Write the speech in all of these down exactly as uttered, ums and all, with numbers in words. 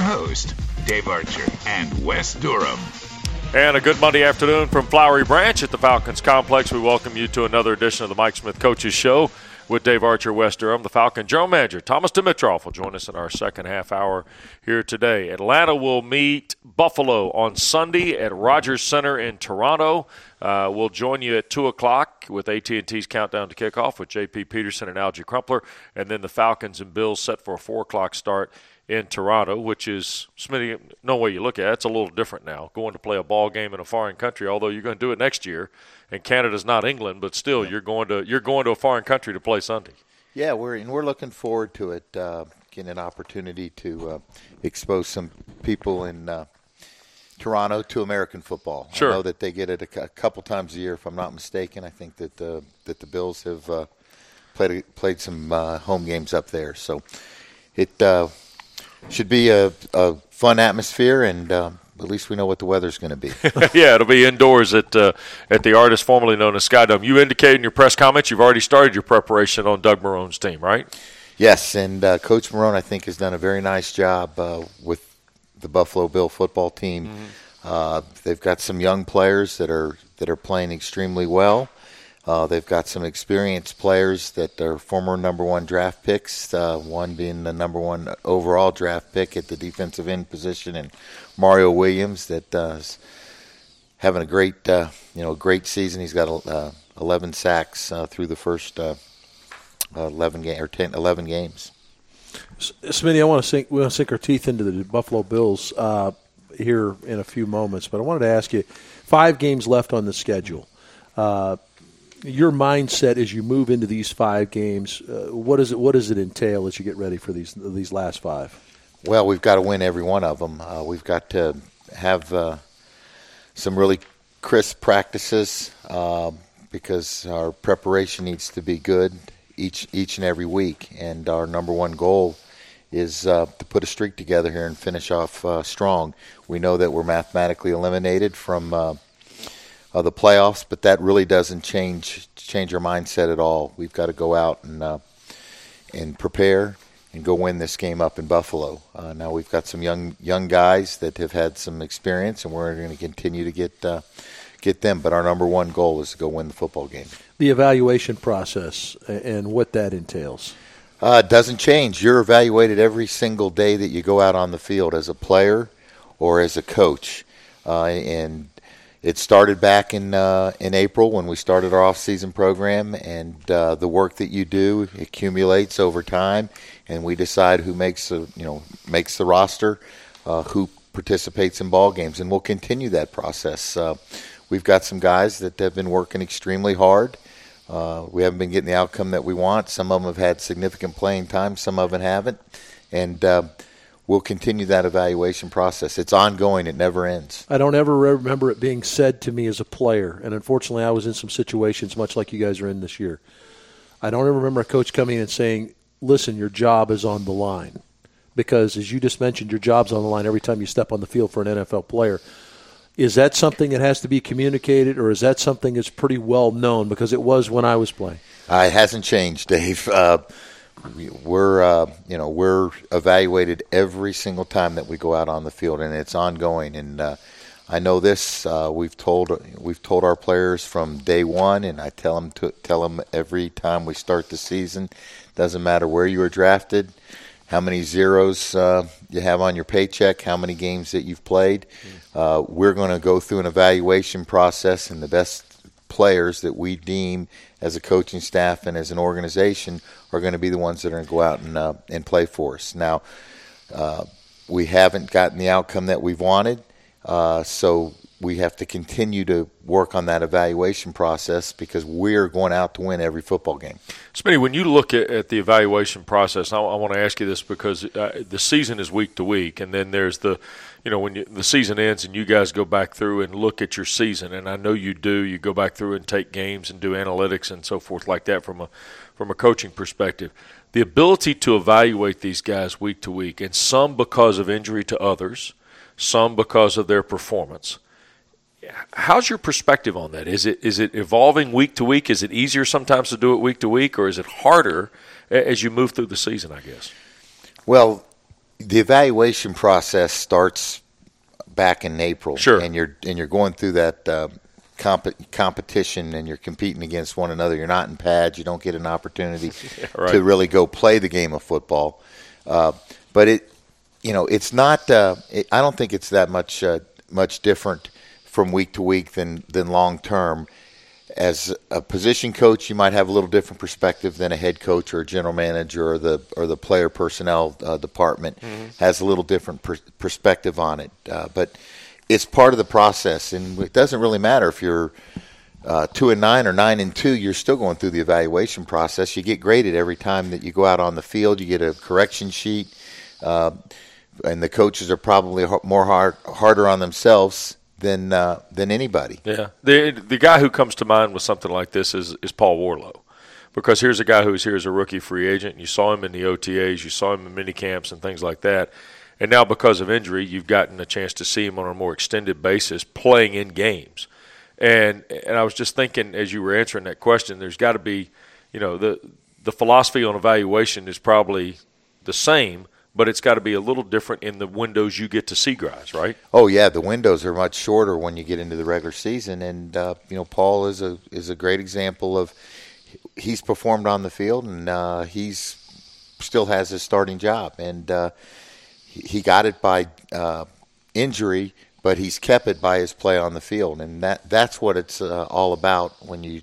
host, Dave Archer and Wes Durham. And a good Monday afternoon from Flowery Branch at the Falcons Complex. We welcome you to another edition of the Mike Smith Coaches Show with Dave Archer, Wes Durham. The Falcon General Manager Thomas Dimitroff will join us in our second half hour here today. Atlanta will meet Buffalo on Sunday at Rogers Center in Toronto. Uh, we'll join you at two o'clock with A T and T's Countdown to Kickoff with J P Peterson and Algie Crumpler. And then the Falcons and Bills set for a four o'clock start in Toronto, which is, Smitty, no way you look at it, it's a little different now, going to play a ball game in a foreign country, although you're going to do it next year. And Canada's not England, but still, you're going to you're going to a foreign country to play Sunday. Yeah, we're and we're looking forward to it, uh, getting an opportunity to uh, expose some people in uh, Toronto to American football. Sure. I know that they get it a, a couple times a year, if I'm not mistaken. I think that uh, that the Bills have uh, played played some uh, home games up there, so it uh, should be a, a fun atmosphere, and uh, at least we know what the weather's going to be. Yeah, it'll be indoors at uh, at the Artist formerly known as Sky Dome. You indicated in your press comments you've already started your preparation on Doug Marone's team, right? Yes, and uh, Coach Marone, I think, has done a very nice job uh, with the Buffalo Bill football team. Mm-hmm. Uh, they've got some young players that are that are playing extremely well. Uh, they've got some experienced players that are former number one draft picks, uh, one being the number one overall draft pick at the defensive end position, and Mario Williams that uh, is having a great, uh, you know, great season. He's got uh, eleven sacks uh, through the first uh, eleven game or ten, eleven games. Smitty, I want to sink we want to sink our teeth into the Buffalo Bills uh, here in a few moments, but I wanted to ask you: five games left on the schedule. Uh, Your mindset as you move into these five games, uh, what does it what does it entail as you get ready for these these last five? Well, we've got to win every one of them. Uh, we've got to have uh, some really crisp practices uh, because our preparation needs to be good each each and every week. And our number one goal is uh, to put a streak together here and finish off uh, strong. We know that we're mathematically eliminated from uh, Uh, the playoffs, but that really doesn't change change our mindset at all. We've got to go out and uh, and prepare and go win this game up in Buffalo. Uh, now we've got some young young guys that have had some experience, and we're going to continue to get uh, get them. But our number one goal is to go win the football game. The evaluation process and what that entails. Uh, it doesn't change. You're evaluated every single day that you go out on the field as a player or as a coach, uh, and it started back in uh, in April when we started our off-season program, and uh, the work that you do accumulates over time, and we decide who makes the you know makes the roster, uh, who participates in ball games, and we'll continue that process. Uh, we've got some guys that have been working extremely hard. Uh, we haven't been getting the outcome that we want. Some of them have had significant playing time. Some of them haven't, and uh, we'll continue that evaluation process. It's ongoing. It never ends. I don't ever remember it being said to me as a player, and unfortunately I was in some situations much like you guys are in this year. I don't ever remember a coach coming in and saying, listen, your job is on the line. Because, as you just mentioned, your job's on the line every time you step on the field for an N F L player. Is that something that has to be communicated, or is that something that's pretty well known? Because it was when I was playing. Uh, it hasn't changed, Dave. Uh, We're, uh, you know, we're evaluated every single time that we go out on the field, and it's ongoing. And uh, I know this. Uh, we've told we've told our players from day one, and I tell them to tell them every time we start the season. Doesn't matter where you were drafted, how many zeros uh, you have on your paycheck, how many games that you've played. Uh, we're going to go through an evaluation process, and the best players that we deem as a coaching staff and as an organization are going to be the ones that are going to go out and uh, and play for us. Now, uh, we haven't gotten the outcome that we've wanted, uh, so we have to continue to work on that evaluation process because we're going out to win every football game. Smitty, when you look at, at the evaluation process, I, I want to ask you this because uh, the season is week to week, and then there's the, you know, when you, the season ends and you guys go back through and look at your season, and I know you do. You go back through and take games and do analytics and so forth like that from a from a coaching perspective. The ability to evaluate these guys week to week, and some because of injury to others, some because of their performance. How's your perspective on that? Is it is it evolving week to week? Is it easier sometimes to do it week to week, or is it harder as you move through the season, I guess? Well, the evaluation process starts back in April. Sure. And you're and you're going through that uh, comp- competition, and you're competing against one another. You're not in pads. You don't get an opportunity yeah, right. to really go play the game of football. Uh, but it, you know, it's not. Uh, it, I don't think it's that much uh, much different from week to week than than long term. As a position coach, you might have a little different perspective than a head coach or a general manager or the or the player personnel uh, department mm-hmm. has a little different per- perspective on it. Uh, but it's part of the process, and it doesn't really matter if you're uh, two and nine or nine and two. You're still going through the evaluation process. You get graded every time that you go out on the field. You get a correction sheet, uh, and the coaches are probably more hard, harder on themselves than uh, than anybody. Yeah, the the guy who comes to mind with something like this is is Paul Warlow, because here's a guy who's here as a rookie free agent. And you saw him in the O T As, you saw him in mini camps and things like that, and now because of injury, you've gotten a chance to see him on a more extended basis playing in games. And and I was just thinking as you were answering that question, there's got to be, you know, the the philosophy on evaluation is probably the same, but it's got to be a little different in the windows you get to see guys, right? Oh yeah, the windows are much shorter when you get into the regular season, and uh, you know, Paul is a is a great example of he's performed on the field, and uh, he's still has his starting job, and uh, he, he got it by uh, injury, but he's kept it by his play on the field, and that that's what it's uh, all about when you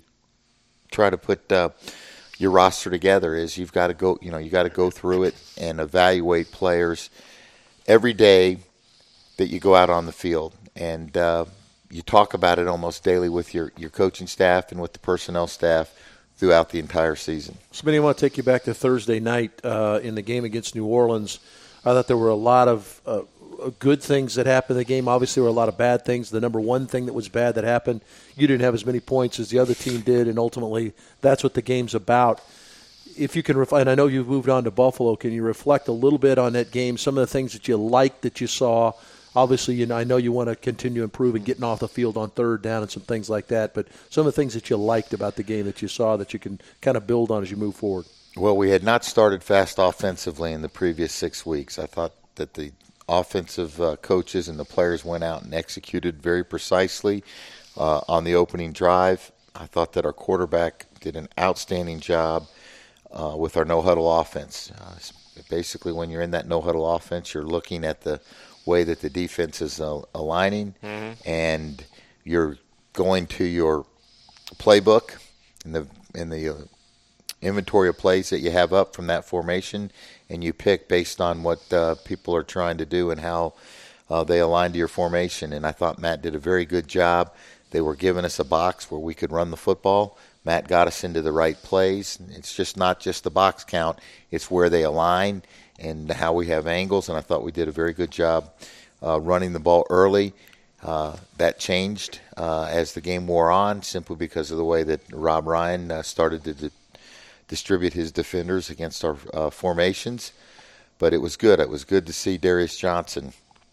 try to put Uh, your roster together. Is you've got to go, you know, you got to go through it and evaluate players every day that you go out on the field, and uh, you talk about it almost daily with your, your coaching staff and with the personnel staff throughout the entire season. Smitty, I want to take you back to Thursday night uh, in the game against New Orleans. I thought there were a lot of uh, good things that happened in the game. Obviously, there were a lot of bad things. The number one thing that was bad that happened, you didn't have as many points as the other team did, and ultimately that's what the game's about. If you can, ref- and I know you've moved on to Buffalo, can you reflect a little bit on that game, some of the things that you liked that you saw? Obviously, you know, I know you want to continue improving, getting off the field on third down and some things like that, but some of the things that you liked about the game that you saw that you can kind of build on as you move forward. Well, we had not started fast offensively in the previous six weeks. I thought that the offensive uh, coaches and the players went out and executed very precisely uh, on the opening drive. I thought that our quarterback did an outstanding job uh, with our no-huddle offense. Uh, basically, when you're in that no-huddle offense, you're looking at the way that the defense is uh, aligning, mm-hmm. and you're going to your playbook in the in the uh, inventory of plays that you have up from that formation, and you pick based on what uh, people are trying to do and how uh, they align to your formation. And I thought Matt did a very good job. They were giving us a box where we could run the football. Matt got us into the right plays. It's just not just the box count. It's where they align and how we have angles, and I thought we did a very good job uh, running the ball early. Uh, that changed uh, as the game wore on, simply because of the way that Rob Ryan uh, started to di- distribute his defenders against our uh, formations. But it was good. It was good to see Darius Johnson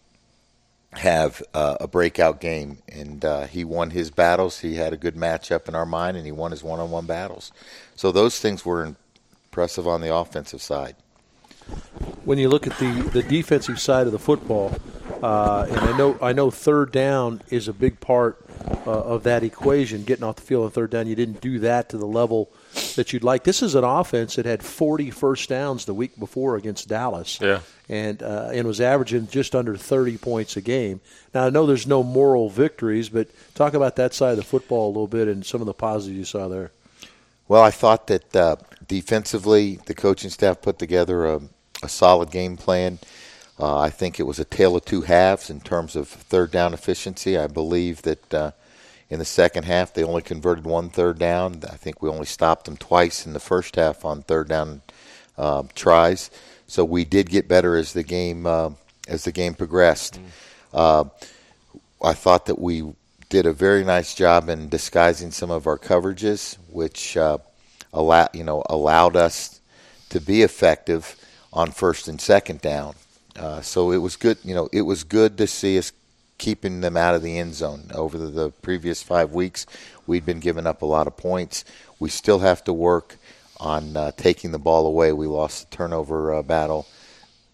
have uh, a breakout game, and uh, he won his battles. He had a good matchup in our mind, and he won his one-on-one battles. So those things were impressive on the offensive side. When you look at the, the defensive side of the football, uh, and I know I know third down is a big part uh, of that equation, getting off the field on third down. You didn't do that to the level that you'd like. This is an offense that had forty first downs the week before against Dallas, yeah, and uh, and was averaging just under thirty points a game. Now, I know there's no moral victories, but talk about that side of the football a little bit and some of the positives you saw there. Well, I thought that uh, defensively the coaching staff put together a, a solid game plan. Uh, I think it was a tale of two halves in terms of third down efficiency. I believe that uh, in the second half they only converted one third down. I think we only stopped them twice in the first half on third down uh, tries. So we did get better as the game uh, as the game progressed. Mm. Uh, I thought that we did a very nice job in disguising some of our coverages, which uh, allow you know allowed us to be effective on first and second down. Uh, so it was good. You know, it was good to see us keeping them out of the end zone. Over the, the previous five weeks, we'd been giving up a lot of points. We still have to work on uh, taking the ball away. We lost the turnover uh, battle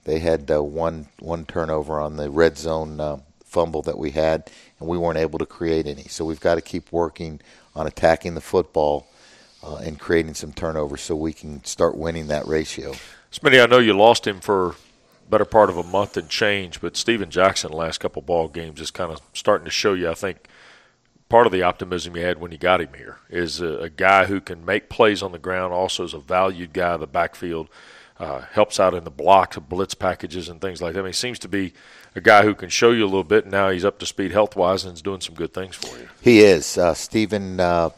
they had uh, one one turnover on the red zone uh, fumble that we had, and we weren't able to create any. So we've got to keep working on attacking the football uh, and creating some turnovers so we can start winning that ratio. Smitty, I know you lost him for better part of a month and change, but Steven Jackson the last couple ball games is kind of starting to show you, I think, part of the optimism you had when you got him here is a, a guy who can make plays on the ground, also is a valued guy in the backfield, uh, helps out in the blocks, blitz packages and things like that. I mean, he seems to be a guy who can show you a little bit, and now he's up to speed health-wise and is doing some good things for you. He is. Uh, Steven uh,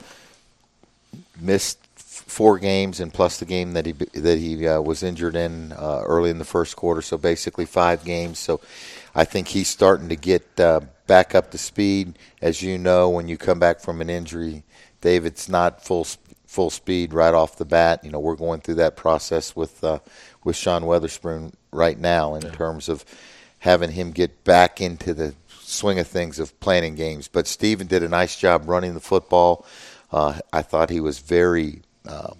missed four games and plus the game that he that he uh, was injured in uh, early in the first quarter, so basically five games. So I think he's starting to get uh, back up to speed. As you know, when you come back from an injury, Dave, it's not full full speed right off the bat. You know, we're going through that process with uh, with Sean Weatherspoon right now in yeah. terms of having him get back into the swing of things of playing games. But Steven did a nice job running the football. Uh, I thought he was very uh,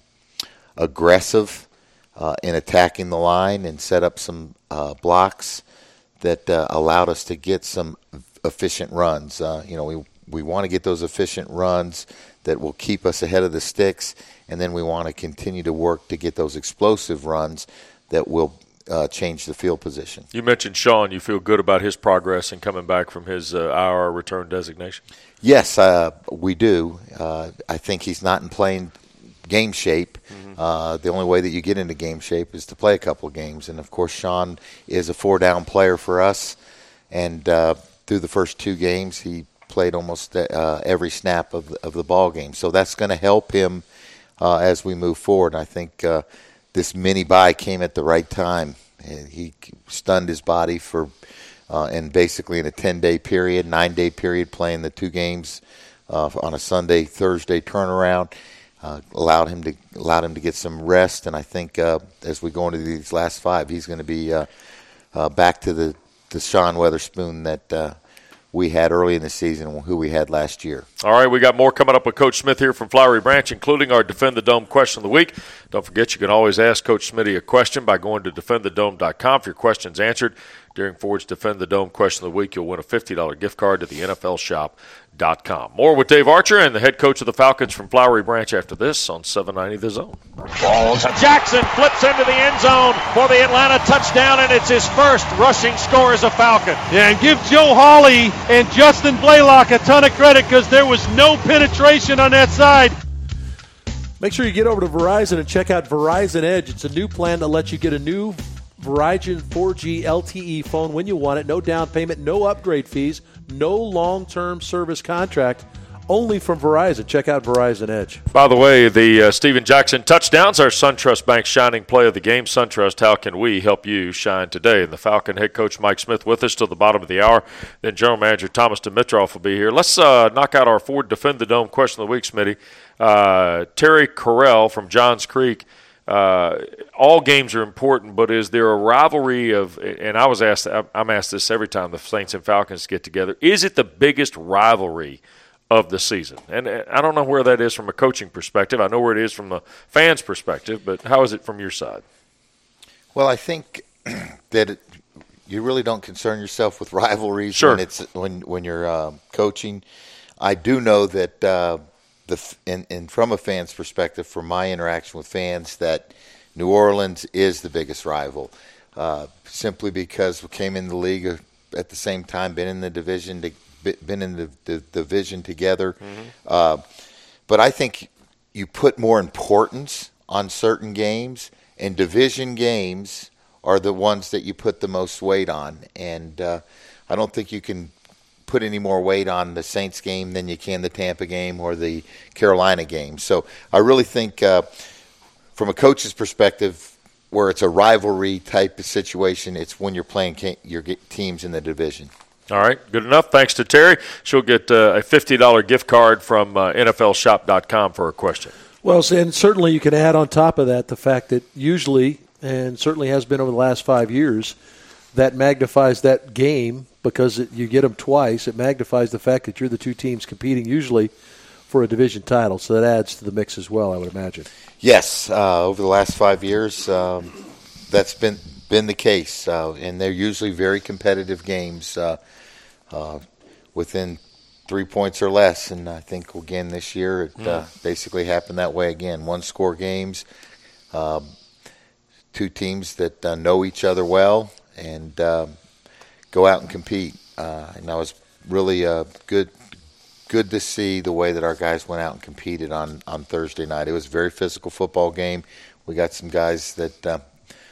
aggressive uh, in attacking the line and set up some uh, blocks that uh, allowed us to get some efficient runs. Uh, you know, we we want to get those efficient runs that will keep us ahead of the sticks, and then we want to continue to work to get those explosive runs that will uh, change the field position. You mentioned Sean. You feel good about his progress and coming back from his uh, I R return designation? Yes, uh, we do. Uh, I think he's not in playing game shape. Mm-hmm. Uh, the only way that you get into game shape is to play a couple of games. And, of course, Sean is a four-down player for us. And uh, through the first two games, he played almost uh, every snap of, of the ball game. So that's going to help him uh, as we move forward. And I think uh, this mini-bye came at the right time. He stunned his body for uh, and basically in a ten-day period, nine-day period, playing the two games uh, on a Sunday, Thursday turnaround. Uh, allowed him to allowed him to get some rest, and I think uh, as we go into these last five, he's going to be uh, uh, back to the, the Sean Weatherspoon that uh, we had early in the season and who we had last year. All right, we got more coming up with Coach Smith here from Flowery Branch, including our Defend the Dome question of the week. Don't forget, you can always ask Coach Smitty a question by going to defend the dome dot com. If your question's answered during Ford's Defend the Dome question of the week, you'll win a fifty dollars gift card to the N F L shop dot com. More with Dave Archer and the head coach of the Falcons from Flowery Branch after this on seven ninety The Zone. Jackson flips into the end zone for the Atlanta touchdown, and it's his first rushing score as a Falcon. Yeah, and give Joe Hawley and Justin Blaylock a ton of credit because there was no penetration on that side. Make sure you get over to Verizon and check out Verizon Edge. It's a new plan that lets you get a new Verizon four G L T E phone when you want it. No down payment, no upgrade fees, no long-term service contract. Only from Verizon. Check out Verizon Edge. By the way, the uh, Steven Jackson touchdowns are SunTrust Bank's shining play of the game. SunTrust, how can we help you shine today? And the Falcon head coach Mike Smith with us till the bottom of the hour. Then general manager Thomas Dimitroff will be here. Let's uh, knock out our Ford Defend the Dome question of the week, Smitty. Uh, Terry Carell from Johns Creek. Uh, all games are important, but is there a rivalry of, and I was asked, I'm asked this every time the Saints and Falcons get together, is it the biggest rivalry of the season? And I don't know where that is from a coaching perspective. I know where it is from the fans' perspective, but how is it from your side? Well, I think that it, you really don't concern yourself with rivalries sure. when it's when when you're uh, coaching. I do know that uh, the and, and from a fan's perspective, from my interaction with fans, that New Orleans is the biggest rival, uh, simply because we came in the league at the same time, been in the division to. been in the, the, the division together. Mm-hmm. Uh, but I think you put more importance on certain games, and division games are the ones that you put the most weight on. And uh, I don't think you can put any more weight on the Saints game than you can the Tampa game or the Carolina game. So I really think uh, from a coach's perspective, where it's a rivalry type of situation, it's when you're playing your teams in the division. All right, good enough. Thanks to Terry. She'll get uh, a fifty dollars gift card from uh, N F L shop dot com for her question. Well, and certainly you can add on top of that the fact that usually, and certainly has been over the last five years, that magnifies that game because it, you get them twice. It magnifies the fact that you're the two teams competing usually for a division title. So that adds to the mix as well, I would imagine. Yes, uh, over the last five years, um, that's been been the case, uh, and they're usually very competitive games uh, uh, within three points or less. And I think, again, this year it uh, basically happened that way again. One-score games, uh, two teams that uh, know each other well and uh, go out and compete. Uh, and that was really uh, good good to see the way that our guys went out and competed on, on Thursday night. It was a very physical football game. We got some guys that uh,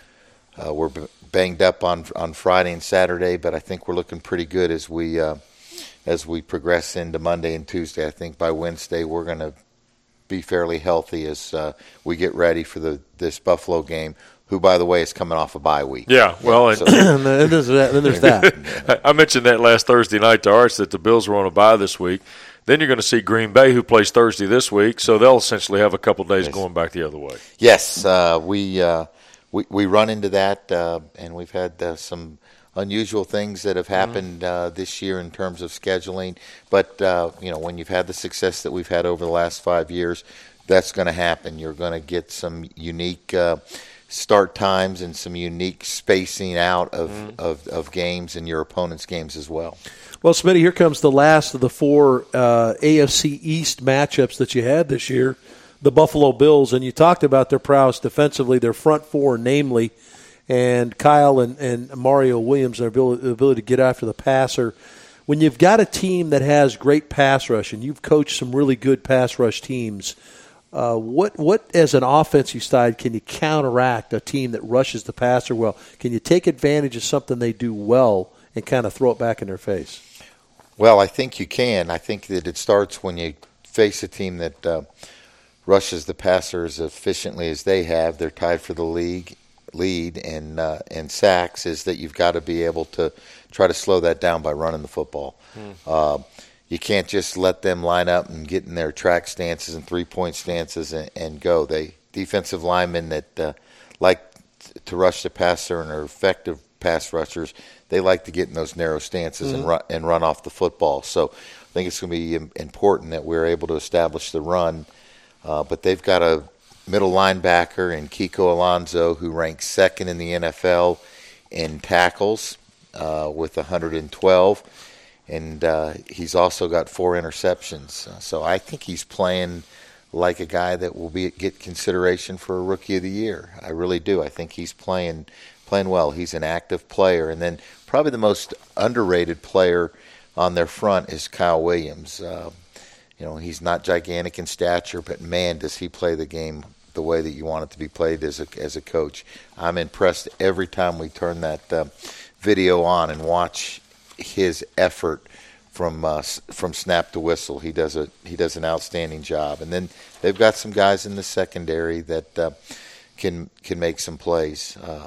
uh, were banged up on on Friday and Saturday, but I think we're looking pretty good as we uh, as we progress into Monday and Tuesday. I think by Wednesday we're going to be fairly healthy as uh, we get ready for the this Buffalo game, who, by the way, is coming off a bye week. Yeah, well, and, so, and then there's that. Then there's that. I mentioned that last Thursday night to Arch that the Bills were on a bye this week. Then you're going to see Green Bay, who plays Thursday this week, so they'll essentially have a couple of days yes. going back the other way. Yes, uh, we, uh, we we run into that, uh, and we've had uh, some unusual things that have happened uh, this year in terms of scheduling. But uh, you know, when you've had the success that we've had over the last five years, that's going to happen. You're going to get some unique uh, start times and some unique spacing out of, mm. of, of games and your opponent's games as well. Well, Smitty, here comes the last of the four uh, A F C East matchups that you had this year, the Buffalo Bills. And you talked about their prowess defensively, their front four, namely, and Kyle and, and Mario Williams, their ability, ability to get after the passer. When you've got a team that has great pass rush, and you've coached some really good pass rush teams, uh, what, what as an offensive side, can you counteract a team that rushes the passer well? Can you take advantage of something they do well and kind of throw it back in their face? Well, I think you can. I think that it starts when you face a team that uh, rushes the passer as efficiently as they have. They're tied for the league lead in, uh, in sacks, is that you've got to be able to try to slow that down by running the football. Mm. Uh, you can't just let them line up and get in their track stances and three-point stances and, and go. They defensive linemen that uh, like to rush the passer and are effective pass rushers, they like to get in those narrow stances mm-hmm. and run and run off the football. So I think it's going to be important that we're able to establish the run. Uh, but they've got a middle linebacker in Kiko Alonso who ranks second in the N F L in tackles uh, with one hundred twelve, and uh, he's also got four interceptions. Uh, so I think he's playing like a guy that will be get consideration for a Rookie of the Year. I really do. I think he's playing playing well. He's an active player. And then probably the most underrated player on their front is Kyle Williams. Uh, you know, he's not gigantic in stature, but, man, does he play the game the way that you want it to be played as a, as a coach. I'm impressed every time we turn that uh, video on and watch his effort from uh, from snap to whistle. He does a he does an outstanding job. And then they've got some guys in the secondary that uh, can can make some plays. Uh,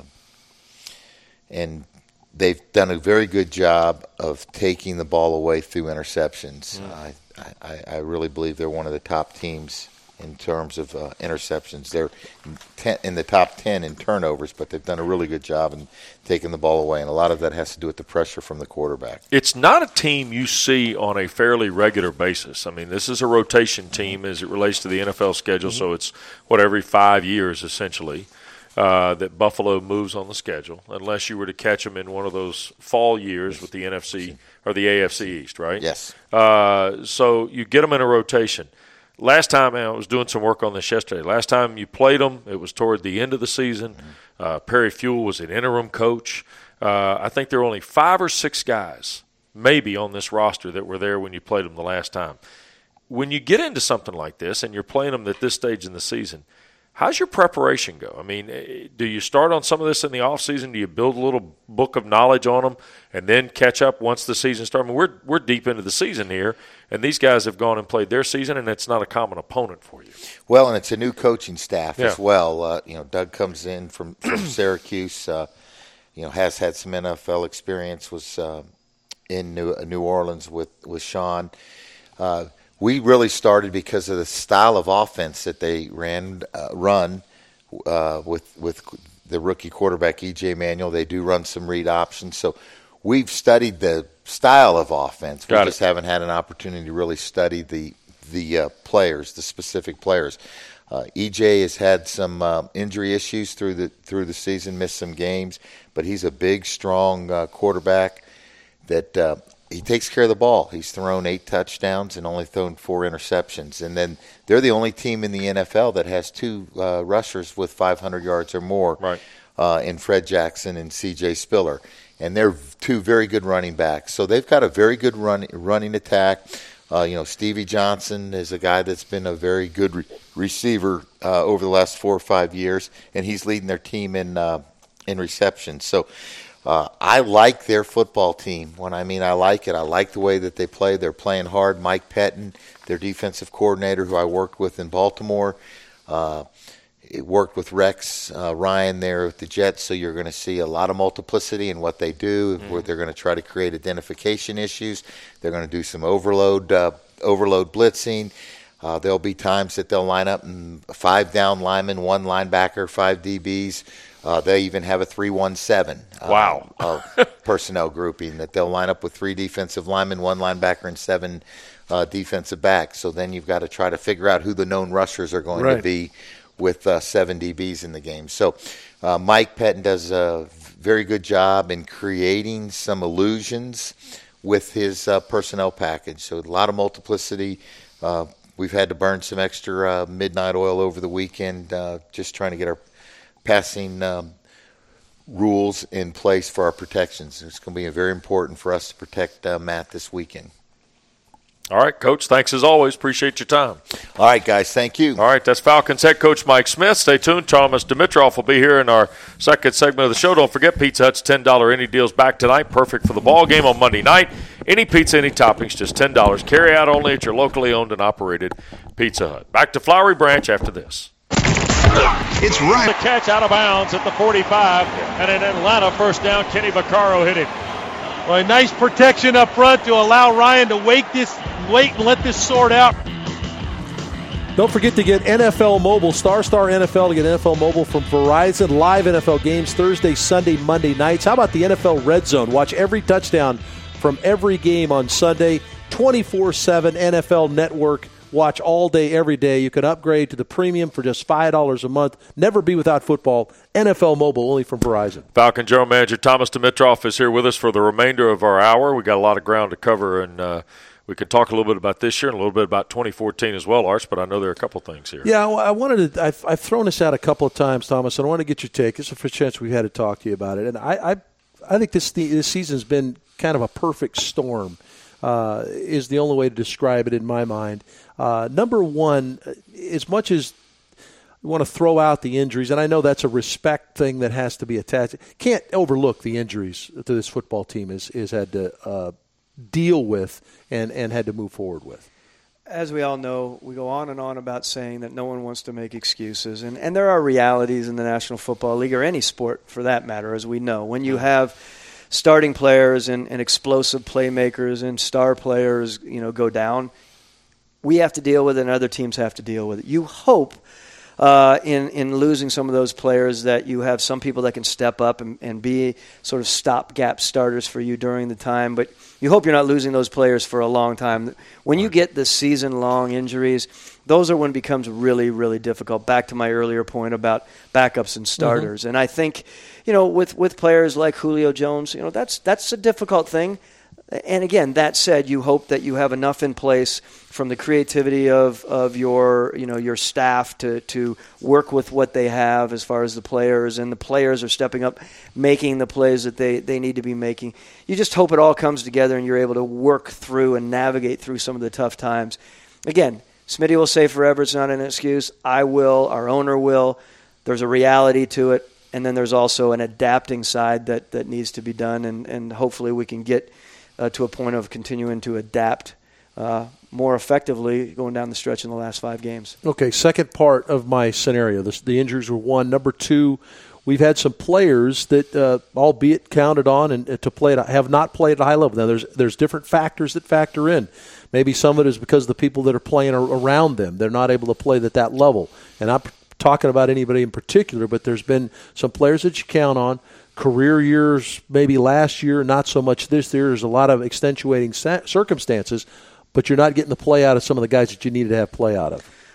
and they've done a very good job of taking the ball away through interceptions. Mm. I, I, I really believe they're one of the top teams in terms of uh, interceptions. They're ten, in the top ten in turnovers, but they've done a really good job in taking the ball away, and a lot of that has to do with the pressure from the quarterback. It's not a team you see on a fairly regular basis. I mean, this is a rotation team as it relates to the N F L schedule, mm-hmm. so it's, what, every five years essentially. Uh, that Buffalo moves on the schedule, unless you were to catch them in one of those fall years with the N F C or the A F C East, right? Yes. Uh, so you get them in a rotation. Last time, I was doing some work on this yesterday. Last time you played them, it was toward the end of the season. Uh, Perry Fuel was an interim coach. Uh, I think there were only five or six guys, maybe, on this roster that were there when you played them the last time. When you get into something like this and you're playing them at this stage in the season, how's your preparation go? I mean, do you start on some of this in the offseason? Do you build a little book of knowledge on them and then catch up once the season starts? I mean, we're, we're deep into the season here, and these guys have gone and played their season, and it's not a common opponent for you. Well, and it's a new coaching staff yeah. as well. Uh, you know, Doug comes in from, from Syracuse, uh, you know, has had some N F L experience, was uh, in New, New Orleans with, with Sean. Uh We really started because of the style of offense that they ran, uh, run uh, with with the rookie quarterback E J Manuel. They do run some read options, so we've studied the style of offense. We Got just it. haven't had an opportunity to really study the the uh, players, the specific players. Uh, E J has had some uh, injury issues through the through the season, missed some games, but he's a big, strong uh, quarterback that uh, he takes care of the ball. He's thrown eight touchdowns and only thrown four interceptions. And then they're the only team in the N F L that has two uh, rushers with five hundred yards or more, right. uh, in Fred Jackson and C J Spiller. And they're two very good running backs. So they've got a very good run, running attack. Uh, you know, Stevie Johnson is a guy that's been a very good re- receiver uh, over the last four or five years, and he's leading their team in uh, in reception. So uh, I like their football team. When I mean I like it, I like the way that they play. They're playing hard. Mike Pettin, their defensive coordinator, who I worked with in Baltimore, uh, it worked with Rex uh, Ryan there with the Jets, so you're going to see a lot of multiplicity in what they do, mm-hmm. where they're going to try to create identification issues. They're going to do some overload uh, overload blitzing. Uh, there'll be times that they'll line up and five down linemen, one linebacker, five D Bs. Uh, they even have a three one seven wow. uh, personnel grouping that they'll line up with three defensive linemen, one linebacker, and seven uh, defensive backs. So then you've got to try to figure out who the known rushers are going right. to be with uh, seven D Bs in the game. So uh, Mike Pettin does a very good job in creating some illusions with his uh, personnel package. So a lot of multiplicity. Uh, we've had to burn some extra uh, midnight oil over the weekend uh, just trying to get our passing um, rules in place for our protections. It's going to be very important for us to protect uh, Matt this weekend. All right, Coach, thanks as always. Appreciate your time. All right, guys, thank you. All right, that's Falcons head coach Mike Smith. Stay tuned. Thomas Dimitroff will be here in our second segment of the show. Don't forget, Pizza Hut's ten dollars any deals back tonight. Perfect for the ball game on Monday night. Any pizza, any toppings, just ten dollars. Carry out only at your locally owned and operated Pizza Hut. Back to Flowery Branch after this. It's right. The catch out of bounds at the forty-five, and in Atlanta, first down, Kenny Vaccaro hit him. Well, a nice protection up front to allow Ryan to wait this, wait and let this sort out. Don't forget to get N F L Mobile, Star Star N F L, to get N F L Mobile from Verizon. Live N F L games Thursday, Sunday, Monday nights. How about the N F L Red Zone? Watch every touchdown from every game on Sunday. twenty-four seven N F L Network. Watch all day, every day. You can upgrade to the premium for just five dollars a month. Never be without football. N F L Mobile, only from Verizon. Falcon General Manager Thomas Dimitroff is here with us for the remainder of our hour. We got a lot of ground to cover, and uh, we could talk a little bit about this year and a little bit about twenty fourteen as well, Arch, but I know there are a couple things here. Yeah, I wanted to – I've, I've thrown this out a couple of times, Thomas, and I want to get your take. It's a first chance we've had to talk to you about it. And I I, I think this, this season's been kind of a perfect storm. Uh, is the only way to describe it in my mind. Uh, number one, as much as you want to throw out the injuries, and I know that's a respect thing that has to be attached, can't overlook the injuries that this football team has, has had to uh, deal with and, and had to move forward with. As we all know, we go on and on about saying that no one wants to make excuses. And, and there are realities in the National Football League, or any sport for that matter, as we know. When you have starting players and, and explosive playmakers and star players, you know, go down, we have to deal with it and other teams have to deal with it. You hope uh, in, in losing some of those players that you have some people that can step up and, and be sort of stopgap starters for you during the time, but you hope you're not losing those players for a long time. When you get the season-long injuries, those are when it becomes really, really difficult. Back to my earlier point about backups and starters. Mm-hmm. And I think, you know, with, with players like Julio Jones, you know, that's that's a difficult thing. And again, that said, you hope that you have enough in place from the creativity of, of your, you know, your staff to, to work with what they have as far as the players, and the players are stepping up, making the plays that they, they need to be making. You just hope it all comes together and you're able to work through and navigate through some of the tough times. Again, Smitty will say forever it's not an excuse. I will. Our owner will. There's a reality to it. And then there's also an adapting side that, that needs to be done, and, and hopefully we can get uh, to a point of continuing to adapt uh, more effectively going down the stretch in the last five games. Okay, second part of my scenario. The, the injuries were one. Number two, we've had some players that, uh, albeit counted on and uh, to play at, have not played at a high level. Now, there's there's different factors that factor in. Maybe some of it is because the people that are playing are around them, they're not able to play at that level. And I'm talking about anybody in particular, but there's been some players that you count on, career years, maybe last year, not so much this year. There's a lot of extenuating circumstances, but you're not getting the play out of some of the guys that you needed to have play out of.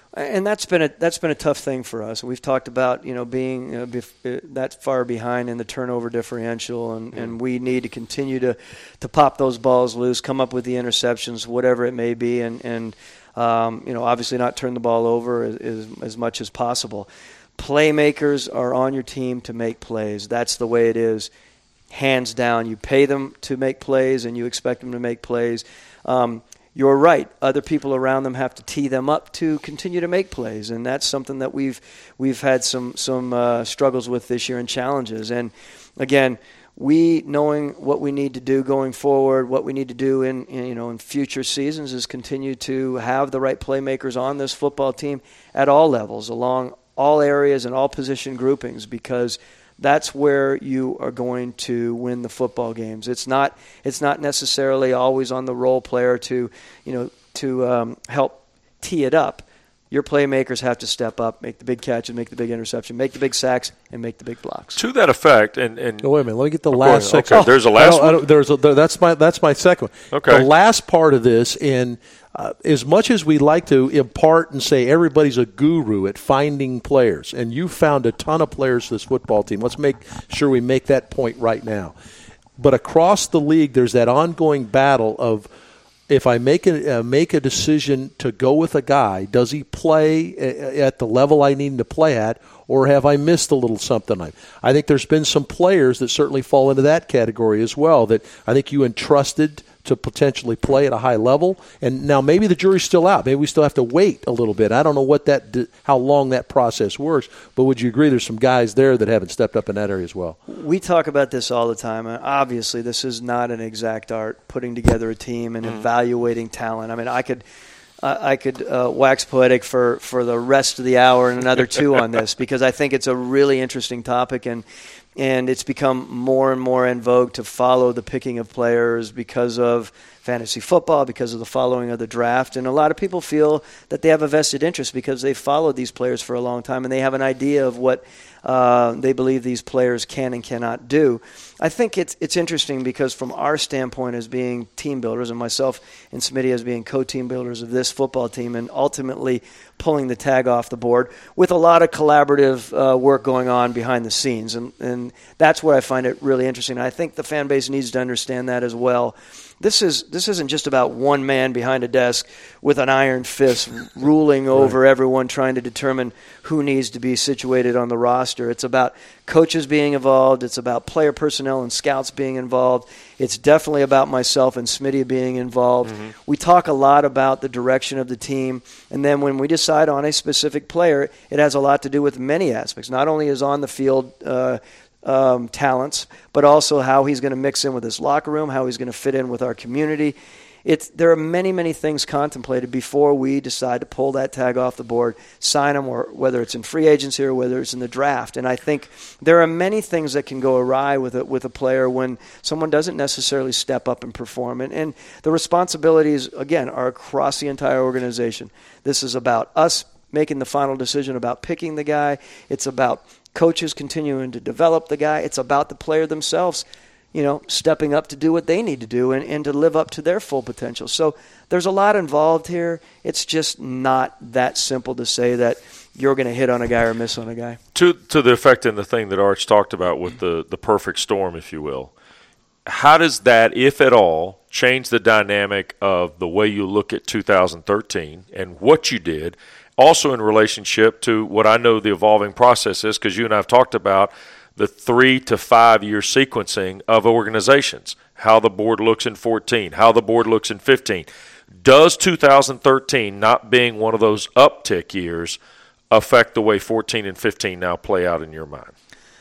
And that's been a that's been a tough thing for us. We've talked about you know being uh, bef- that far behind in the turnover differential, and, mm. and we need to continue to, to pop those balls loose, come up with the interceptions, whatever it may be, and and um, you know obviously not turn the ball over as, as, as much as possible. Playmakers are on your team to make plays. That's the way it is, hands down. You pay them to make plays, and you expect them to make plays. Um, You're right. Other people around them have to tee them up to continue to make plays, and that's something that we've we've had some some uh, struggles with this year and challenges. And again, we knowing what we need to do going forward, what we need to do in, in you know in future seasons is continue to have the right playmakers on this football team at all levels, along all areas and all position groupings, because that's where you are going to win the football games. It's not. It's not necessarily always on the role player to, you know, to um, help tee it up. Your playmakers have to step up, make the big catch, and make the big interception, make the big sacks, and make the big blocks. To that effect, and, and oh, wait a minute, let me get the oh, last okay. section. Okay. There's a last I don't, one. I don't, there's a, there, that's my that's my second one. Okay. The last part of this, and uh, as much as we like to impart and say everybody's a guru at finding players, and you found a ton of players for this football team. Let's make sure we make that point right now. But across the league, there's that ongoing battle of, if I make a uh, make a decision to go with a guy, does he play a, at the level I need him to play at, or have I missed a little something? I, I think there's been some players that certainly fall into that category as well that I think you entrusted to potentially play at a high level, and now maybe the jury's still out. Maybe we still have to wait a little bit. I don't know what that, how long that process works, but would you agree there's some guys there that haven't stepped up in that area as well? We talk about this all the time. Obviously, this is not an exact art, putting together a team and mm. evaluating talent. I mean, I could I could uh, wax poetic for, for the rest of the hour and another two on this, because I think it's a really interesting topic, and and it's become more and more in vogue to follow the picking of players because of fantasy football, because of the following of the draft. And a lot of people feel that they have a vested interest because they've followed these players for a long time and they have an idea of what uh, they believe these players can and cannot do. I think it's it's interesting because from our standpoint as being team builders, and myself and Smitty as being co-team builders of this football team, and ultimately pulling the tag off the board with a lot of collaborative uh, work going on behind the scenes. And, and that's where I find it really interesting. I think the fan base needs to understand that as well. This is this isn't just about one man behind a desk with an iron fist ruling over right. everyone, trying to determine who needs to be situated on the roster. It's about coaches being involved. It's about player personnel and scouts being involved. It's definitely about myself and Smitty being involved. Mm-hmm. We talk a lot about the direction of the team, and then when we decide on a specific player, it has a lot to do with many aspects. Not only is on the field uh, Um, talents, but also how he's going to mix in with his locker room, how he's going to fit in with our community. It's, there are many, many things contemplated before we decide to pull that tag off the board, sign him, or whether it's in free agency or whether it's in the draft. And I think there are many things that can go awry with a, with a player when someone doesn't necessarily step up and perform. And, and the responsibilities, again, are across the entire organization. This is about us making the final decision about picking the guy. It's about coaches continuing to develop the guy. It's about the player themselves, you know, stepping up to do what they need to do and, and to live up to their full potential. So there's a lot involved here. It's just not that simple to say that you're going to hit on a guy or miss on a guy. To to the effect in the thing that Arch talked about with the, the perfect storm, if you will, how does that, if at all, change the dynamic of the way you look at two thousand thirteen and what you did, also in relationship to what I know the evolving process is, because you and I have talked about the three to five year sequencing of organizations, how the board looks in fourteen, how the board looks in fifteen. Does two thousand thirteen, not being one of those uptick years, affect the way fourteen and fifteen now play out in your mind?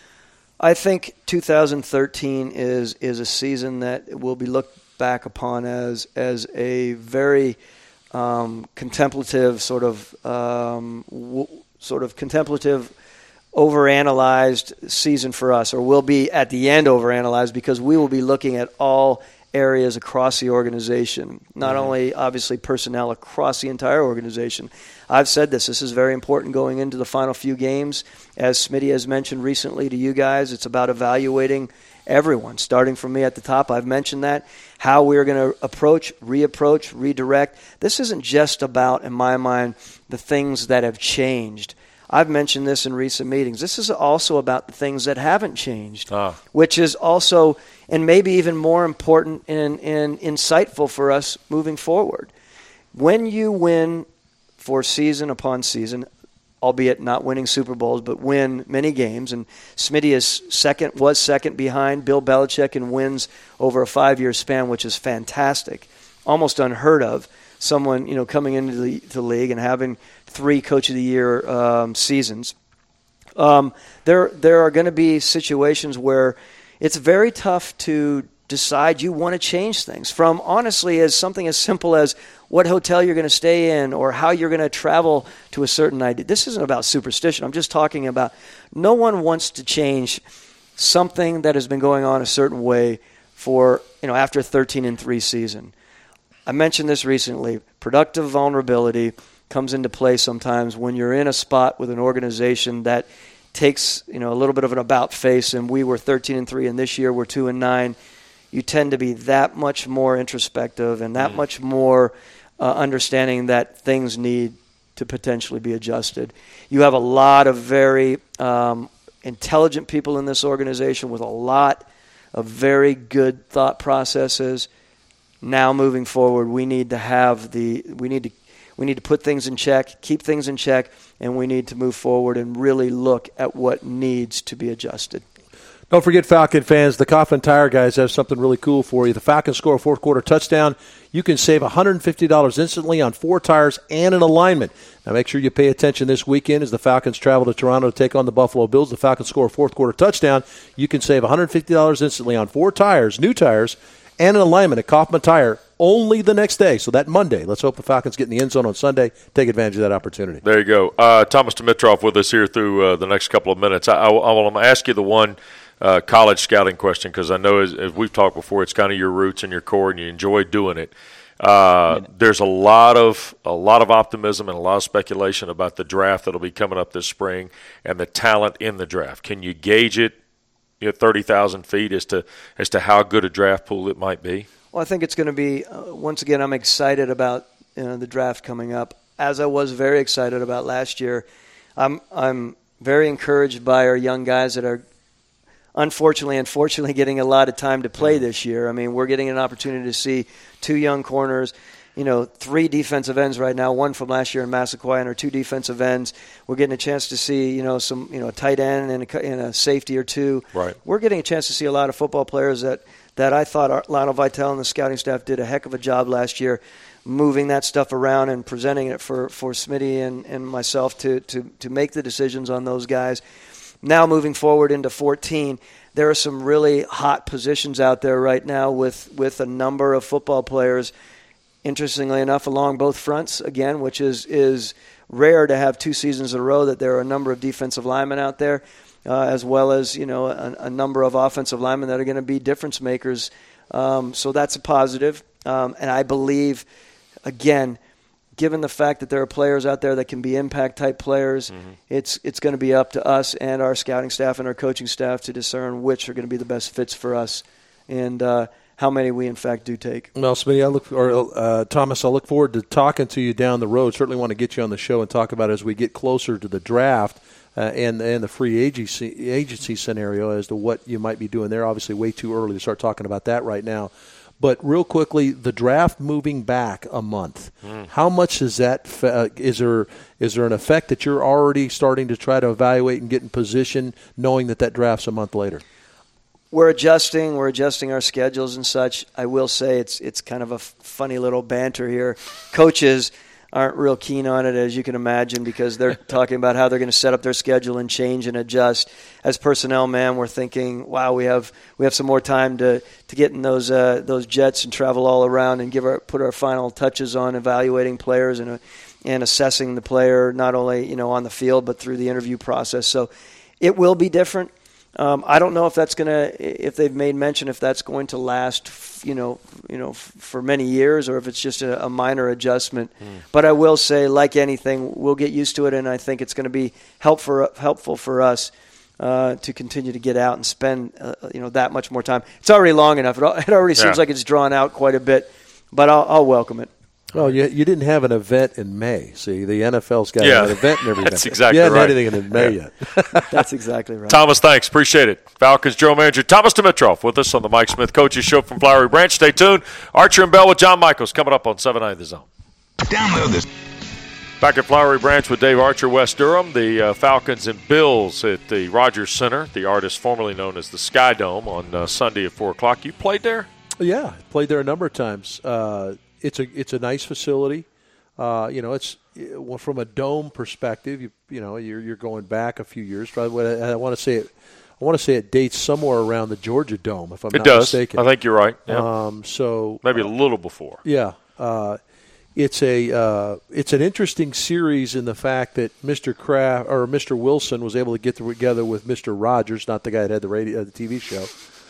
I think two thousand thirteen is is a season that will be looked back upon as as a very Um, contemplative sort of um, w- sort of contemplative, overanalyzed season for us, or will be at the end overanalyzed, because we will be looking at all areas across the organization, not mm-hmm. only obviously personnel across the entire organization. I've said this, this is very important going into the final few games. As Smitty has mentioned recently to you guys, it's about evaluating everyone, starting from me at the top. I've mentioned that, how we're going to approach, reapproach, redirect. This isn't just about, in my mind, the things that have changed. I've mentioned this in recent meetings. This is also about the things that haven't changed, ah. which is also, and maybe even more important and, and insightful for us moving forward. When you win for season upon season, albeit not winning Super Bowls, but win many games, and Smitty is second, was second behind Bill Belichick in wins over a five-year span, which is fantastic, almost unheard of. Someone, you know, coming into the, the league and having three Coach of the Year um, seasons. Um, there, there are going to be situations where it's very tough to decide you want to change things. From honestly, as something as simple as what hotel you're going to stay in or how you're going to travel to a certain idea. This isn't about superstition. I'm just talking about no one wants to change something that has been going on a certain way for, you know, after a thirteen and three season. I mentioned this recently. Productive vulnerability comes into play sometimes when you're in a spot with an organization that takes, you know, a little bit of an about face, and we were thirteen and three, and this year we're two and nine. You tend to be that much more introspective and that mm. much more uh, understanding that things need to potentially be adjusted. You have a lot of very um, intelligent people in this organization with a lot of very good thought processes. Now moving forward, we need to have the we need to we need to put things in check, keep things in check, and we need to move forward and really look at what needs to be adjusted. Don't forget, Falcon fans, the Coughlin Tire guys have something really cool for you. The Falcons score a fourth quarter touchdown. You can save one hundred fifty dollars instantly on four tires and an alignment. Now make sure you pay attention this weekend as the Falcons travel to Toronto to take on the Buffalo Bills. The Falcons score a fourth quarter touchdown. You can save one hundred fifty dollars instantly on four tires, new tires, and an alignment at Coughlin Tire only the next day. So that Monday, let's hope the Falcons get in the end zone on Sunday. Take advantage of that opportunity. There you go. Uh, Thomas Dimitroff with us here through uh, the next couple of minutes. I, I, I want to ask you the one uh, college scouting question because I know as, as we've talked before, it's kind of your roots and your core and you enjoy doing it. Uh, there's a lot of a lot of optimism and a lot of speculation about the draft that'll be coming up this spring and the talent in the draft. Can you gauge it at thirty thousand feet as to as to how good a draft pool it might be? Well, I think it's going to be, uh, once again, I'm excited about you know, the draft coming up, as I was very excited about last year. I'm I'm very encouraged by our young guys that are unfortunately, unfortunately getting a lot of time to play this year. I mean, we're getting an opportunity to see two young corners, you know, three defensive ends right now, one from last year in Massaquoi, and our two defensive ends. We're getting a chance to see, you know, some, you know, a tight end and a, and a safety or two. Right. We're getting a chance to see a lot of football players that, that I thought our, Lionel Vitale and the scouting staff did a heck of a job last year moving that stuff around and presenting it for, for Smitty and, and myself to, to, to make the decisions on those guys. Now moving forward into fourteen, there are some really hot positions out there right now with, with a number of football players, interestingly enough, along both fronts, again, which is, is rare to have two seasons in a row that there are a number of defensive linemen out there, uh, as well as, you know, a, a number of offensive linemen that are going to be difference makers. Um, so that's a positive. Um, and I believe, again, given the fact that there are players out there that can be impact-type players, mm-hmm. it's it's going to be up to us and our scouting staff and our coaching staff to discern which are going to be the best fits for us and uh, how many we, in fact, do take. Well, Smitty, I look, or uh, Thomas, I look forward to talking to you down the road. Certainly want to get you on the show and talk about it as we get closer to the draft uh, and, and the free agency, agency scenario as to what you might be doing there. Obviously, way too early to start talking about that right now. But real quickly, the draft moving back a month, mm. how much is that? Uh, is there is there an effect that you're already starting to try to evaluate and get in position, knowing that that draft's a month later? We're adjusting. We're adjusting our schedules and such. I will say it's it's kind of a f- funny little banter here. Coaches aren't real keen on it, as you can imagine, because they're talking about how they're going to set up their schedule and change and adjust. As personnel man, we're thinking, wow, we have we have some more time to, to get in those uh, those jets and travel all around and give our put our final touches on evaluating players and uh, and assessing the player, not only you know on the field but through the interview process. So it will be different. Um, I don't know if that's going to, if they've made mention, if that's going to last, you know, you know, f- for many years, or if it's just a, a minor adjustment. Mm. But I will say, like anything, we'll get used to it, and I think it's going to be helpful helpful for us uh, to continue to get out and spend uh, you know that much more time. It's already long enough. It, al- it already seems Yeah. like it's drawn out quite a bit, but I'll, I'll welcome it. Well, you, you didn't have an event in May. See, the N F L's got Yeah. an event and everything. That's exactly you hadn't right. had anything in May Yeah. yet. That's exactly right. Thomas, thanks. Appreciate it. Falcons General Manager Thomas Dimitroff with us on the Mike Smith Coaches Show from Flowery Branch. Stay tuned. Archer and Bell with John Michaels coming up on seven ninety The Zone. Download this. Back at Flowery Branch with Dave Archer, West Durham. The uh, Falcons and Bills at the Rogers Center, the artist formerly known as the Sky Dome, on uh, Sunday at four o'clock. You played there? Yeah, played there a number of times. Uh, it's a it's a nice facility. Uh, you know, it's well, from a dome perspective. You you know, you're you're going back a few years. Probably, I want to say it. I want to say it dates somewhere around the Georgia Dome, if I'm It not does. mistaken. I think you're right. Yeah. Um, so Maybe a little before. yeah, uh, it's a uh, it's an interesting series in the fact that Mister Kraft or Mister Wilson was able to get together with Mister Rogers, not the guy that had the radio, uh, the T V show.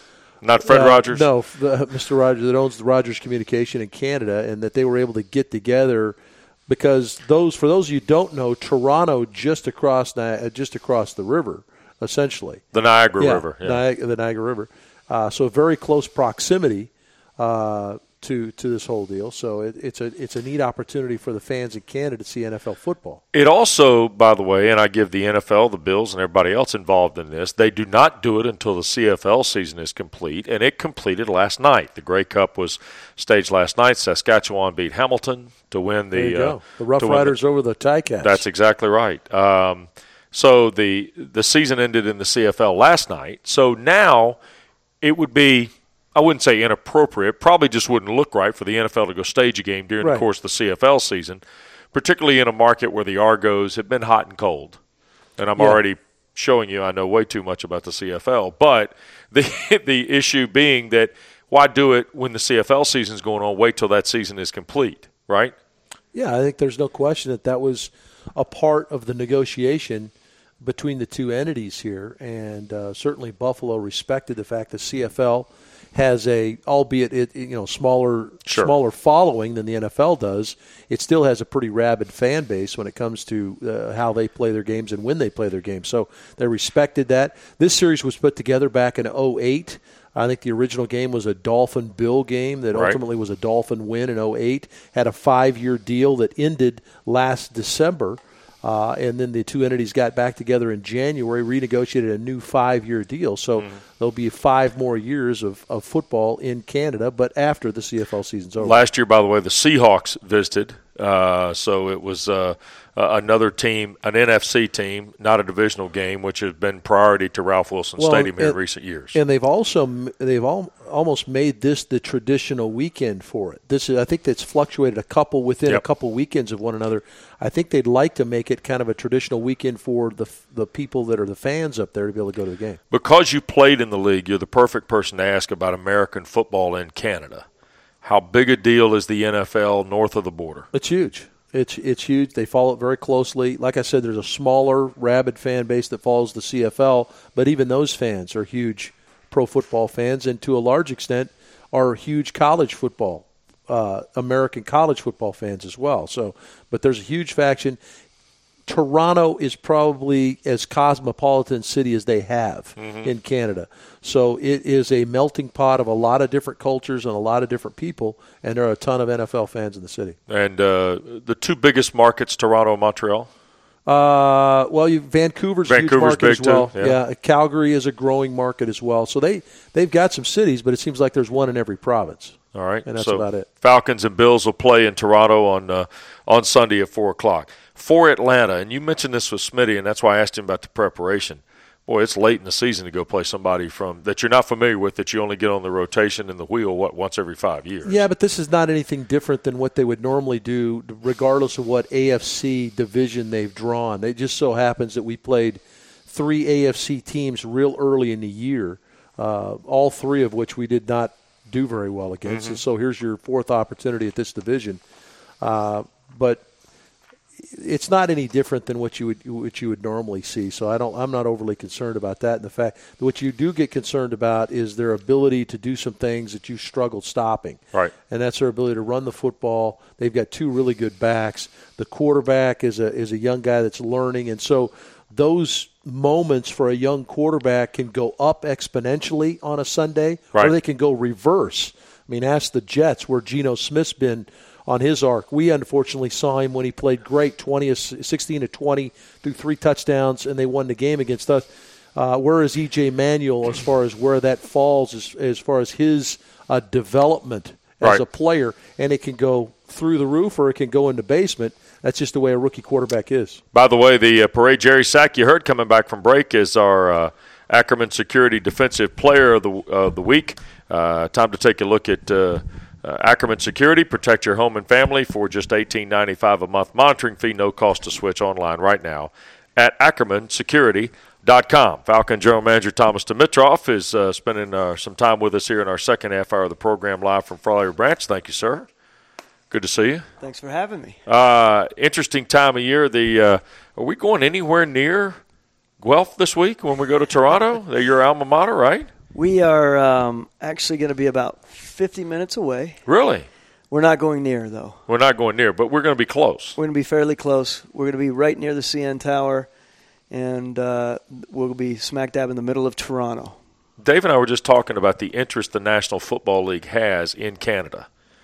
Not Fred Uh, Rogers? No, the, Mister Rogers that owns the Rogers Communication in Canada, and that they were able to get together because those, for those of you who don't know, Toronto just across Ni- just across the river, essentially. The Niagara Yeah, River. Yeah. Niag- the Niagara River. Uh, so very close proximity uh, to to this whole deal. So it, it's a it's a neat opportunity for the fans in Canada to see N F L football. It also, by the way, and I give the N F L, the Bills, and everybody else involved in this, they do not do it until the C F L season is complete, and it completed last night. The Grey Cup was staged last night. Saskatchewan beat Hamilton to win the There you uh, go. The Rough to win the- Riders over the Ticats. That's exactly right. Um, so the the season ended in the C F L last night. So now it would be, I wouldn't say inappropriate, probably just wouldn't look right for the N F L to go stage a game during Right. the course of the C F L season, particularly in a market where the Argos have been hot and cold. And I'm Yeah. already showing you I know way too much about the C F L. But the the issue being that why do it when the C F L season's going on? Wait till that season is complete, right? Yeah, I think there's no question that that was a part of the negotiation between the two entities here, and uh, certainly Buffalo respected the fact that C F L has a, albeit it you know smaller Sure. smaller following than the N F L does. It still has a pretty rabid fan base when it comes to uh, how they play their games and when they play their games. So they respected that. This series was put together back in oh eight. I think the original game was a Dolphin-Bill game that Right. ultimately was a Dolphin win in oh eight. Had a five-year deal that ended last December. Uh, and then the two entities got back together in January, renegotiated a new five-year deal. So Mm-hmm. there'll be five more years of, of football in Canada, but after the C F L season's over. Last year, by the way, the Seahawks visited. Uh, so it was uh, uh, another team, an N F C team, not a divisional game, which has been priority to Ralph Wilson Well, Stadium here in and- recent years. And they've also they've all, almost made this the traditional weekend for it. This is I think that's fluctuated a couple within Yep. a couple weekends of one another. I think they'd like to make it kind of a traditional weekend for the the people that are the fans up there to be able to go to the game. Because you played in the league, you're the perfect person to ask about American football in Canada. How big a deal is the N F L north of the border? It's huge. It's it's huge. They follow it very closely. Like I said, there's a smaller, rabid fan base that follows the C F L, but even those fans are huge pro football fans, and to a large extent are huge college football, uh, American college football fans as well. So, but there's a huge faction. Toronto is probably as cosmopolitan city as they have Mm-hmm. in Canada. So it is a melting pot of a lot of different cultures and a lot of different people, and there are a ton of N F L fans in the city. And uh, the two biggest markets, Toronto and Montreal? Uh, well, you, Vancouver's, a huge Vancouver's market as big, too, well. yeah. Calgary is a growing market as well. So they, they've got some cities, but it seems like there's one in every province. All right, And that's so about it. Falcons and Bills will play in Toronto on uh, on Sunday at four o'clock. For Atlanta, and you mentioned this with Smitty, and that's why I asked him about the preparation. Boy, it's late in the season to go play somebody from that you're not familiar with, that you only get on the rotation and the wheel what once every five years. Yeah, but this is not anything different than what they would normally do, regardless of what A F C division they've drawn. It just so happens that we played three A F C teams real early in the year, uh, all three of which we did not do very well against. Mm-hmm. And so here's your fourth opportunity at this division. Uh, but it's not any different than what you would what you would normally see. So I don't I'm not overly concerned about that. And the fact that what you do get concerned about is their ability to do some things that you struggled stopping. Right. And that's their ability to run the football. They've got two really good backs. The quarterback is a is a young guy that's learning, and so those moments for a young quarterback can go up exponentially on a Sunday, right. or they can go reverse. I mean, ask the Jets where Geno Smith's been on his arc. We unfortunately saw him when he played great, twenty, sixteen to twenty, threw three touchdowns, and they won the game against us. Uh, where is E J Manuel as far as where that falls, as, as far as his uh, development as right. a player? And it can go through the roof or it can go in the basement. That's just the way a rookie quarterback is. By the way, the uh, Parade Jerry Sack you heard coming back from break is our uh, Ackerman Security Defensive Player of the, uh, the Week. Uh, time to take a look at uh, uh, Ackerman Security. Protect your home and family for just eighteen ninety-five a month. Monitoring fee, no cost to switch online right now at ackerman security dot com. Falcon General Manager Thomas Dimitroff is uh, spending uh, some time with us here in our second half hour of the program live from Flowery Branch. Thank you, sir. Good to see you. Thanks for having me. Uh, interesting time of year. The uh, are we going anywhere near Guelph this week when we go to Toronto? They're your alma mater, right? We are um, actually going to be about fifty minutes away. Really? We're not going near, though. We're not going near, but we're going to be close. We're going to be fairly close. We're going to be right near the C N Tower, and uh, we'll be smack dab in the middle of Toronto. Dave and I were just talking about the interest the National Football League has in Canada.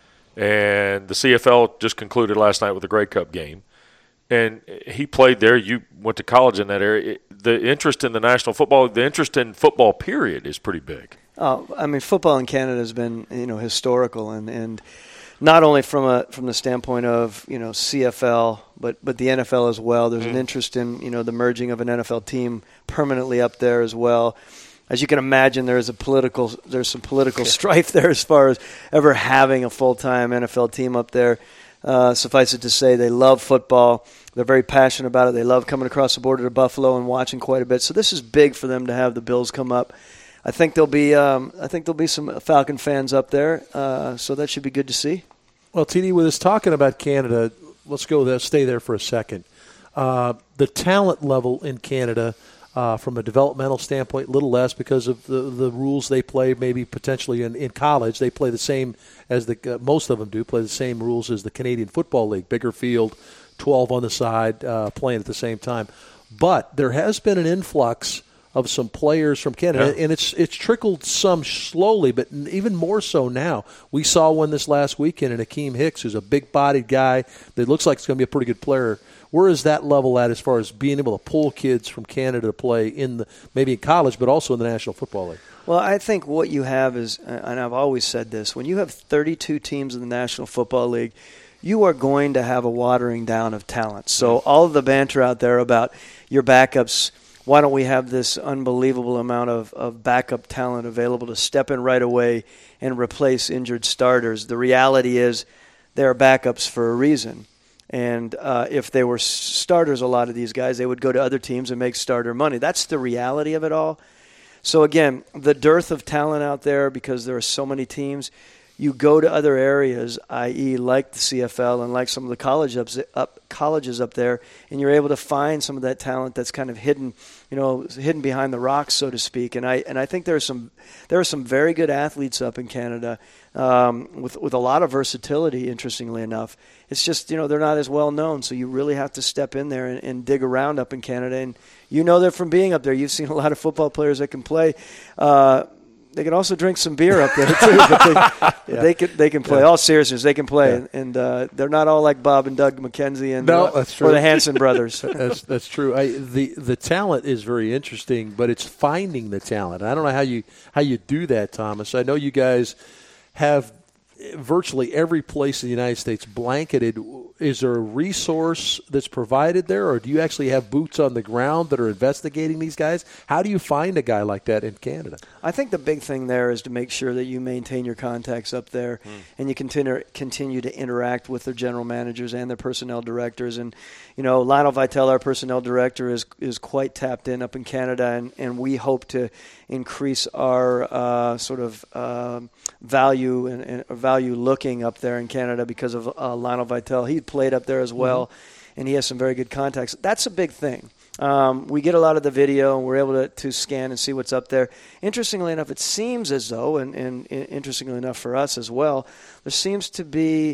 And the C F L just concluded last night with the Grey Cup game. And he played there. You went to college in that area. The interest in the National Football, the interest in football, period, is pretty big. Oh, I mean, football in Canada has been, you know, historical, and, and not only from a from the standpoint of, you know, C F L, but but the N F L as well. There's mm. an interest in, you know, the merging of an N F L team permanently up there as well. As you can imagine, there's a political there's some political strife there as far as ever having a full-time N F L team up there. Uh, suffice it to say, they love football. They're very passionate about it. They love coming across the border to Buffalo and watching quite a bit. So this is big for them to have the Bills come up. I think there'll be um, I think there'll be some Falcon fans up there. Uh, so that should be good to see. Well, T D, with us talking about Canada, let's go there. Stay there for a second. Uh, the talent level in Canada. Uh, from a developmental standpoint, a little less because of the, the rules they play, maybe potentially in, in college. They play the same as the uh, most of them do, play the same rules as the Canadian Football League, bigger field, twelve on the side, uh, playing at the same time. But there has been an influx of some players from Canada, yeah. and it's it's trickled some slowly, but even more so now. We saw one this last weekend in Akeem Hicks, who's a big-bodied guy that looks like he's going to be a pretty good player. Where is that level at as far as being able to pull kids from Canada to play in the maybe in college, but also in the National Football League? Well, I think what you have is, and I've always said this, when you have thirty-two teams in the National Football League, you are going to have a watering down of talent. So all of the banter out there about your backups, why don't we have this unbelievable amount of, of backup talent available to step in right away and replace injured starters? The reality is they're backups for a reason. And uh, if they were starters, a lot of these guys, they would go to other teams and make starter money. That's the reality of it all. So, again, the dearth of talent out there because there are so many teams, you go to other areas, that is like the C F L and like some of the college up, up, colleges up there, and you're able to find some of that talent that's kind of hidden, you know, hidden behind the rocks, so to speak. And I and I think there are some there are some very good athletes up in Canada um, with with a lot of versatility. Interestingly enough, it's just, you know, they're not as well known, so you really have to step in there and, and dig around up in Canada. And you know that from being up there. You've seen a lot of football players that can play. Uh, They can also drink some beer up there too, but they, yeah. they can they can play. Yeah. All seriousness, they can play, yeah. and uh, they're not all like Bob and Doug McKenzie and no, uh, that's true. or the Hanson brothers. that's that's true. I, the the talent is very interesting, but it's finding the talent. I don't know how you how you do that, Thomas. I know you guys have virtually every place in the United States blanketed. Is there a resource that's provided there, or do you actually have boots on the ground that are investigating these guys? How do you find a guy like that in Canada? I think the big thing there is to make sure that you maintain your contacts up there mm. and you continue continue to interact with their general managers and their personnel directors. And, you know, Lionel Vitale, our personnel director, is is quite tapped in up in Canada, and, and we hope to increase our uh, sort of uh, value and, and value looking up there in Canada because of uh, Lionel Vitale. He played up there as well, mm-hmm. and he has some very good contacts. That's a big thing. Um, we get a lot of the video, and we're able to, to scan and see what's up there. Interestingly enough, it seems as though, and, and, and interestingly enough for us as well, there seems to be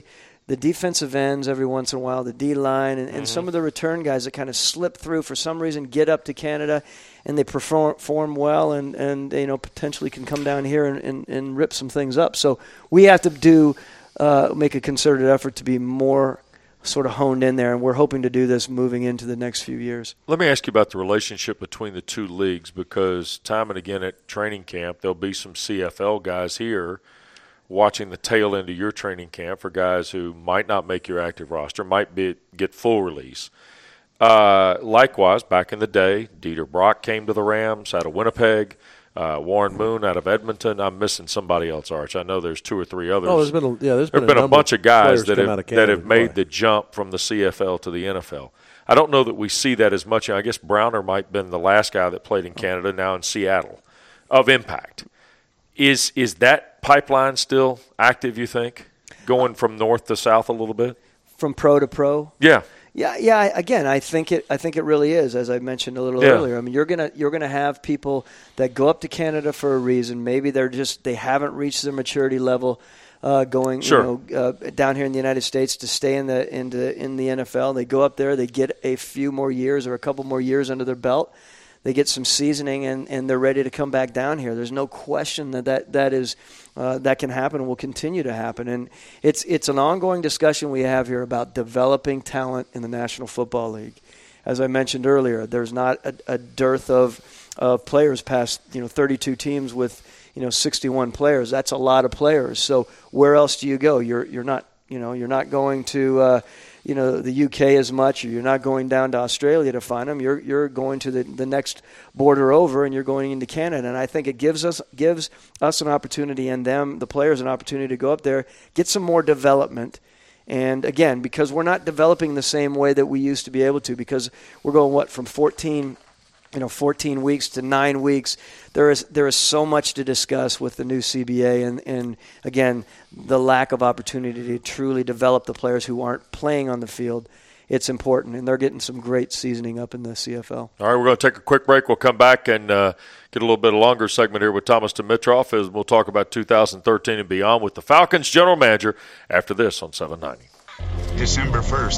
the defensive ends every once in a while, the D-line, and, and Mm-hmm. some of the return guys that kind of slip through for some reason, get up to Canada, and they perform, perform well and, and you know potentially can come down here and, and, and rip some things up. So we have to do uh, make a concerted effort to be more sort of honed in there, and we're hoping to do this moving into the next few years. Let me ask you about the relationship between the two leagues, because time and again at training camp there'll be some C F L guys here watching the tail end of your training camp for guys who might not make your active roster, might be get full release. Uh, likewise, back in the day, Dieter Brock came to the Rams out of Winnipeg. Uh, Warren Moon out of Edmonton. I'm missing somebody else, Arch. I know there's two or three others. Oh, there's been a, yeah, there's been, There've been a, number bunch of guys players that come have, out of that Canada have to made play. the jump from the C F L to the N F L. I don't know that we see that as much. I guess Browner might have been the last guy that played in Canada, now in Seattle, of impact. Is is that pipeline still active, you think, going from north to south a little bit? From pro to pro? Yeah. Yeah, yeah. I- Again, I think it. I think it really is, as I mentioned a little Yeah. earlier. I mean, you're gonna you're gonna have people that go up to Canada for a reason. Maybe they're just they haven't reached their maturity level, uh, going Sure. you know uh, down here in the United States to stay in the in the in the N F L. They go up there, they get a few more years or a couple more years under their belt. They get some seasoning, and, and they're ready to come back down here. There's no question that that, that is uh, that can happen and will continue to happen. And it's it's an ongoing discussion we have here about developing talent in the National Football League. As I mentioned earlier, there's not a, a dearth of of players past you know thirty-two teams with you know sixty-one players. That's a lot of players. So where else do you go? You're you're not you know you're not going to. Uh, you know, the U K as much, or you're not going down to Australia to find them. You're you're going to the, the next border over, and you're going into Canada. And I think it gives us gives us an opportunity, and them, the players, an opportunity to go up there, get some more development. And again, because we're not developing the same way that we used to be able to, because we're going what from fourteen. You know, fourteen weeks to nine weeks. There is there is so much to discuss with the new C B A, and, and again, the lack of opportunity to truly develop the players who aren't playing on the field. It's important, and they're getting some great seasoning up in the C F L. All right, we're going to take a quick break. We'll come back and uh, get a little bit longer segment here with Thomas Dimitroff, as we'll talk about two thousand thirteen and beyond with the Falcons general manager after this on seven ninety. December first.